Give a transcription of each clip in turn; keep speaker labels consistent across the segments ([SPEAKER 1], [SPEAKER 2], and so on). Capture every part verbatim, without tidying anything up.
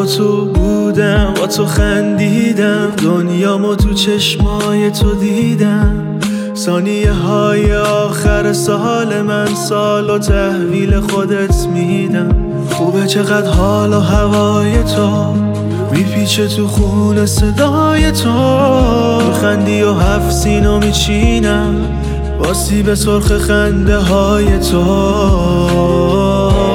[SPEAKER 1] تو بودم، با تو خندیدم، دنیامو تو چشمای تو دیدم. ثانیه های آخر سال من، سال و تحویل خودت میدم. خوبه چقدر حال و هوای تو میپیچه تو خون صدای تو. میخندی و هفت سینو میچینم با سیب سرخ خنده های تو.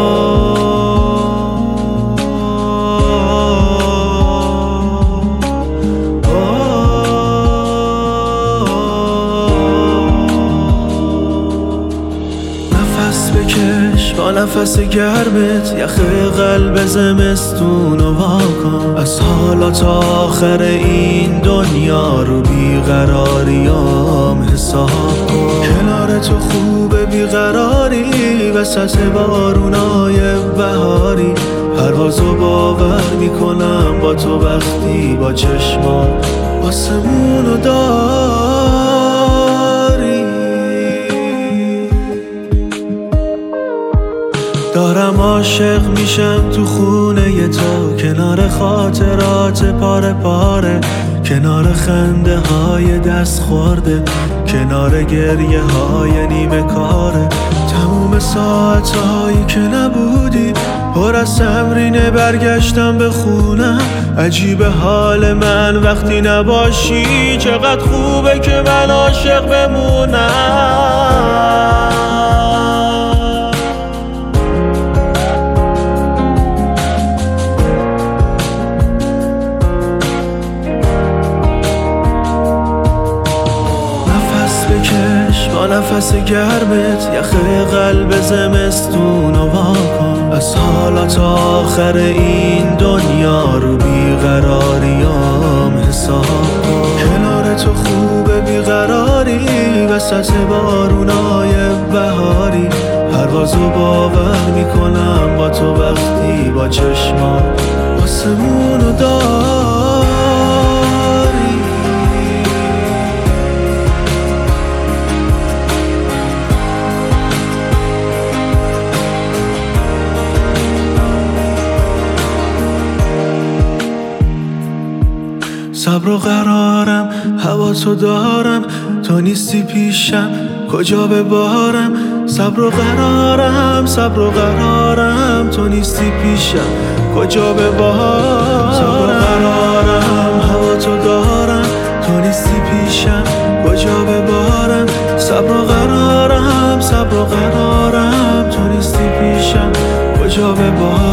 [SPEAKER 1] بکش با نفس گرمت یخ قلب زمستونو واکن. از حالا تا آخر این دنیا رو بیقراریام حساب کن. کنار تو خوبه بیقراری وسط بارونای بهاری. پروازو باور میکنم با تو وقتی با چشما آسمونو داری. دارم عاشق میشم تو خونه تو، کنار خاطرات پاره پاره، کنار خنده های دست خورده، کنار گریه های نیمه کاره. تموم ساعت هایی که نبودی پر از تمرینه برگشتم به خونم. عجیب حال من وقتی نباشی، چقدر خوبه که من عاشق بمونم. بکش با نفس گرمت یخ قلب زمستونو واکن. از حالا تا آخر این دنیا رو بیقراریام حساب کن. کنار تو خوبه بیقراری وسط بارونای بهاری. پروازو باور میکنم با تو وقتی با چشما آسمونو داری. صبر و قرارم هوا تو دارم، تو نیستی پیشم کجا ببارم. صبر و قرارم صبر و قرارم تو نیستی پیشم کجا ببارم. صبر و قرارم هوا تو دارم، تو نیستی پیشم کجا ببارم. صبر و قرارم صبر و قرارم تو نیستی پیشم کجا ببارم.